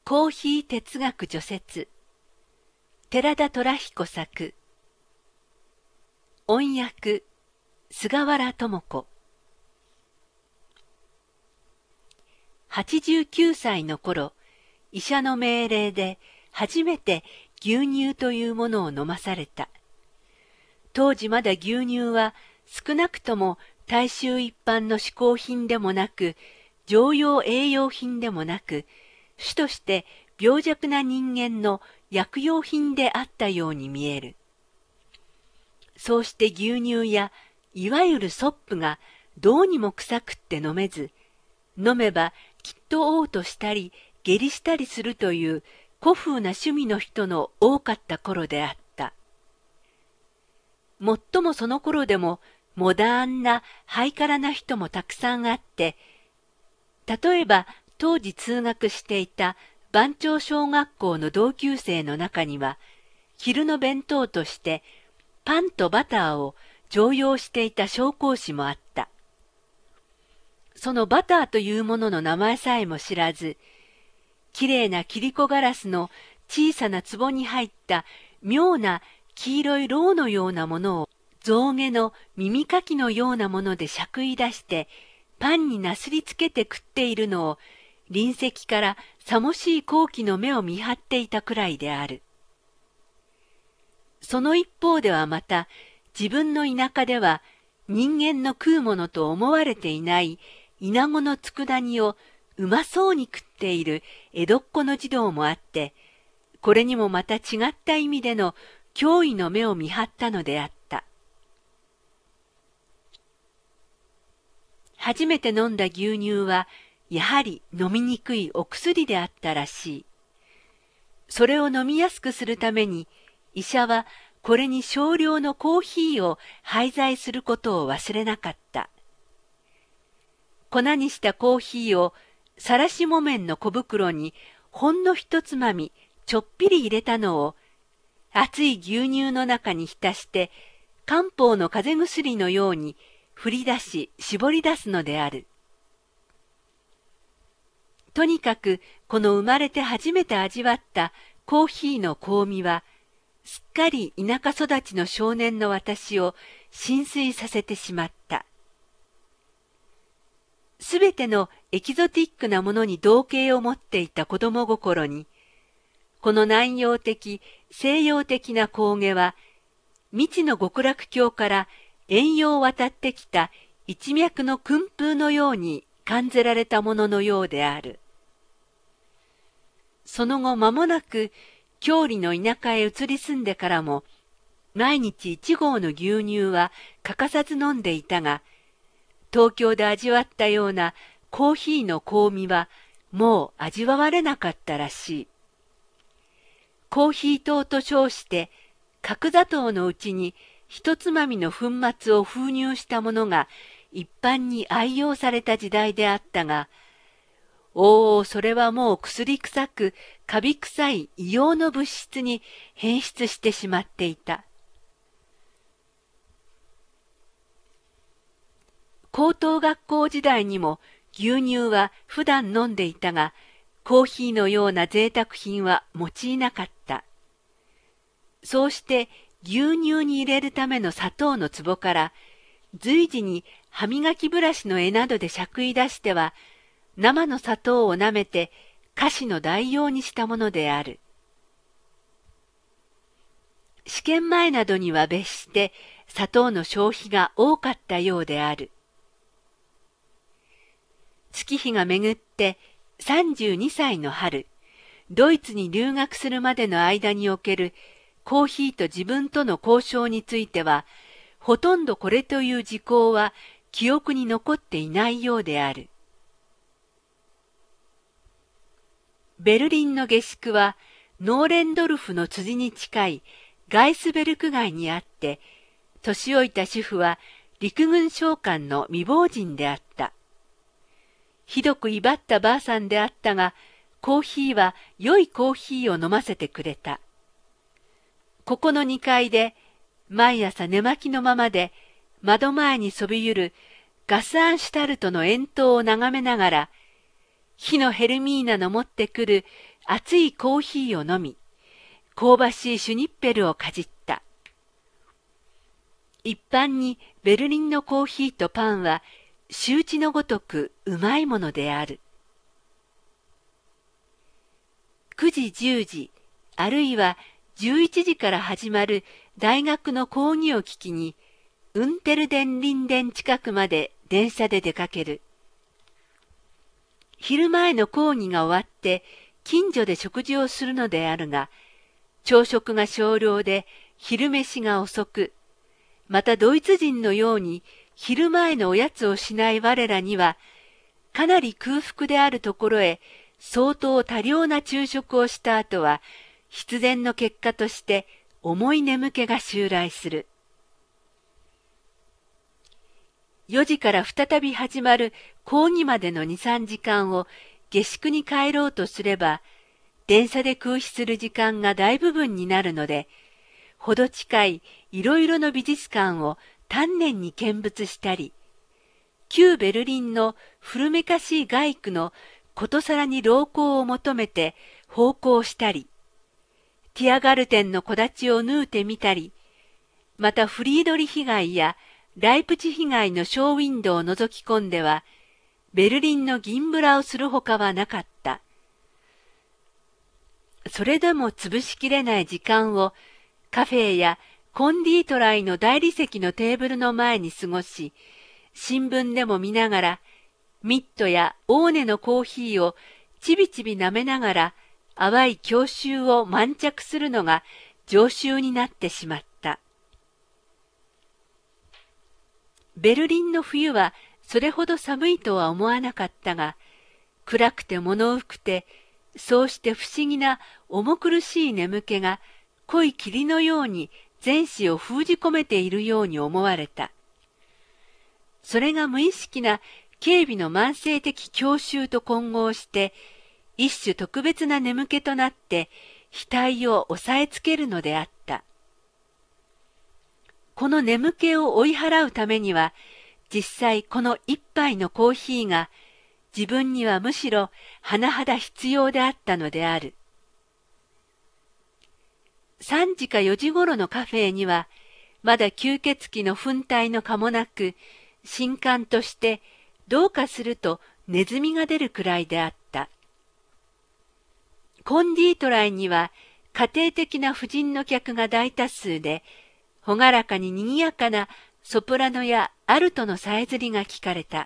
コーヒー哲学序説、寺田虎彦作、音訳、菅原智子。89歳の頃、医者の命令で初めて牛乳というものを飲まされた。当時まだ牛乳は少なくとも大衆一般の嗜好品でもなく、常用栄養品でもなく、主として病弱な人間の薬用品であったように見える。そうして牛乳やいわゆるソップがどうにも臭くって飲めず、飲めばきっと嘔吐したり下痢したりするという古風な趣味の人の多かった頃であった。もっともその頃でもモダンなハイカラな人もたくさんあって、例えば当時通学していた番町小学校の同級生の中には、昼の弁当としてパンとバターを常用していた紹興酒もあった。そのバターというものの名前さえも知らず、きれいな切子ガラスの小さな壺に入った妙な黄色いろうのようなものを象牙の耳かきのようなものでしゃくい出してパンになすりつけて食っているのを隣席からさもしい好奇の目を見張っていたくらいである。その一方ではまた自分の田舎では人間の食うものと思われていないイナゴの佃煮をうまそうに食っている江戸っ子の児童もあって、これにもまた違った意味での驚異の目を見張ったのであった。初めて飲んだ牛乳はやはり飲みにくいお薬であったらしい。それを飲みやすくするために医者はこれに少量のコーヒーを配剤することを忘れなかった。粉にしたコーヒーをさらし木綿の小袋にほんの一つまみちょっぴり入れたのを熱い牛乳の中に浸して漢方の風邪薬のように振り出し絞り出すのである。とにかくこの生まれて初めて味わったコーヒーの香味はすっかり田舎育ちの少年の私を心酔させてしまった。すべてのエキゾティックなものに同型を持っていた子供心に、この南洋的、西洋的な工芸は、未知の極楽郷から遠洋を渡ってきた一脈の訓風のように感じられたもののようである。その後間もなく、郷里の田舎へ移り住んでからも、毎日1合の牛乳は欠かさず飲んでいたが、東京で味わったようなコーヒーの香味はもう味わわれなかったらしい。コーヒー糖と称して角砂糖のうちに一つまみの粉末を封入したものが一般に愛用された時代であったが、それはもう薬臭くカビ臭い異様の物質に変質してしまっていた。高等学校時代にも牛乳は普段飲んでいたが、コーヒーのような贅沢品は用いなかった。そうして牛乳に入れるための砂糖の壺から、随時に歯磨きブラシの柄などでしゃくい出しては、生の砂糖を舐めて菓子の代用にしたものである。試験前などには別して砂糖の消費が多かったようである。月日がめぐって32歳の春、ドイツに留学するまでの間におけるコーヒーと自分との交渉については、ほとんどこれという事項は記憶に残っていないようである。ベルリンの下宿はノーレンドルフの辻に近いガイスベルク街にあって、年老いた主婦は陸軍将官の未亡人であった。ひどく威張ったばあさんであったが、コーヒーは良いコーヒーを飲ませてくれた。ここの2階で、毎朝寝巻きのままで、窓前にそびゆるガスアンシュタルトの円筒を眺めながら、火のヘルミーナの持ってくる熱いコーヒーを飲み、香ばしいシュニッペルをかじった。一般にベルリンのコーヒーとパンは周知のごとくうまいものである。9時10時、あるいは11時から始まる大学の講義を聞きに、ウンテルデンリンデン近くまで電車で出かける。昼前の講義が終わって近所で食事をするのであるが、朝食が少量で昼飯が遅く、またドイツ人のように昼前のおやつをしない我らには、かなり空腹であるところへ相当多量な昼食をした後は、必然の結果として重い眠気が襲来する。4時から再び始まる講義までの2、3時間を下宿に帰ろうとすれば、電車で空飛する時間が大部分になるので、ほど近いいろいろの美術館を丹念に見物したり、旧ベルリンの古めかしい街区のことさらに朗行を求めて奉公したり、ティアガルテンの木立を縫うてみたり、またフリードリヒ街やライプチヒ街のショーウィンドウを覗き込んでは、ベルリンの銀ブラをするほかはなかった。それでも潰しきれない時間をカフェやコンディートライの大理石のテーブルの前に過ごし、新聞でも見ながら、ミットやオーネのコーヒーをちびちび舐めながら、淡い郷愁を満着するのが常習になってしまった。ベルリンの冬はそれほど寒いとは思わなかったが、暗くて物憂くて、そうして不思議な重苦しい眠気が濃い霧のように全身を封じ込めているように思われた。それが無意識な軽微の慢性的郷愁と混合して、一種特別な眠気となって額を押さえつけるのであった。この眠気を追い払うためには、実際この一杯のコーヒーが自分にはむしろ甚だ必要であったのである。3時か4時ごろのカフェには、まだ吸血鬼の糞体のかもなく、新刊としてどうかするとネズミが出るくらいであった。コンディートライには家庭的な婦人の客が大多数で、ほがらかに賑やかなソプラノやアルトのさえずりが聞かれた。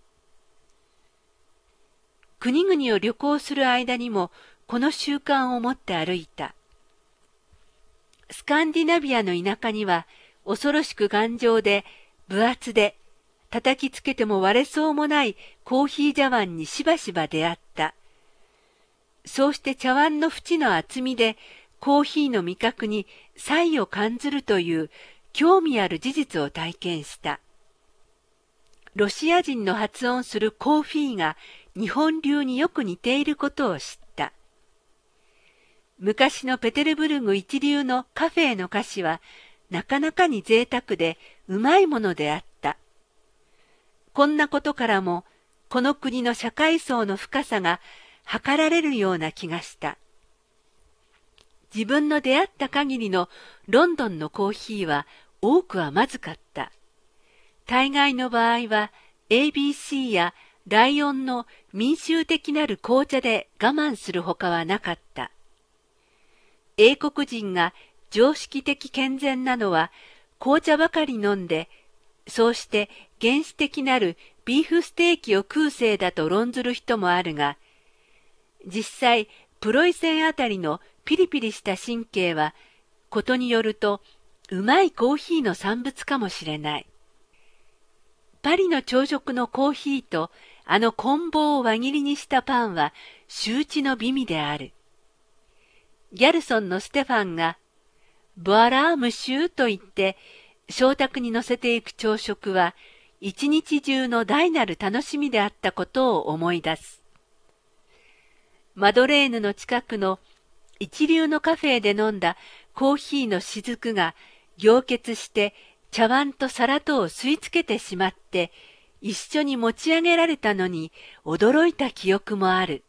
国々を旅行する間にもこの習慣を持って歩いた。スカンディナビアの田舎には恐ろしく頑丈で分厚で叩きつけても割れそうもないコーヒー茶碗にしばしば出会った。そうして茶碗の縁の厚みでコーヒーの味覚に差異を感じるという興味ある事実を体験した。ロシア人の発音するコーフィーが日本流によく似ていることを知った。昔のペテルブルグ一流のカフェの菓子はなかなかに贅沢でうまいものであった。こんなことからもこの国の社会層の深さが測られるような気がした。自分の出会った限りのロンドンのコーヒーは多くはまずかった。大概の場合は ABC やライオンの民衆的なる紅茶で我慢するほかはなかった。英国人が常識的健全なのは紅茶ばかり飲んで、そうして原始的なるビーフステーキを食うせいだと論ずる人もあるが、実際プロイセンあたりのピリピリした神経は、ことによるとうまいコーヒーの産物かもしれない。パリの朝食のコーヒーとあの棍棒を輪切りにしたパンは周知の美味である。ギャルソンのステファンが、ボアラームシューと言って食卓に乗せていく朝食は一日中の大なる楽しみであったことを思い出す。マドレーヌの近くの一流のカフェで飲んだコーヒーの雫が凝結して茶碗と皿とを吸い付けてしまって一緒に持ち上げられたのに驚いた記憶もある。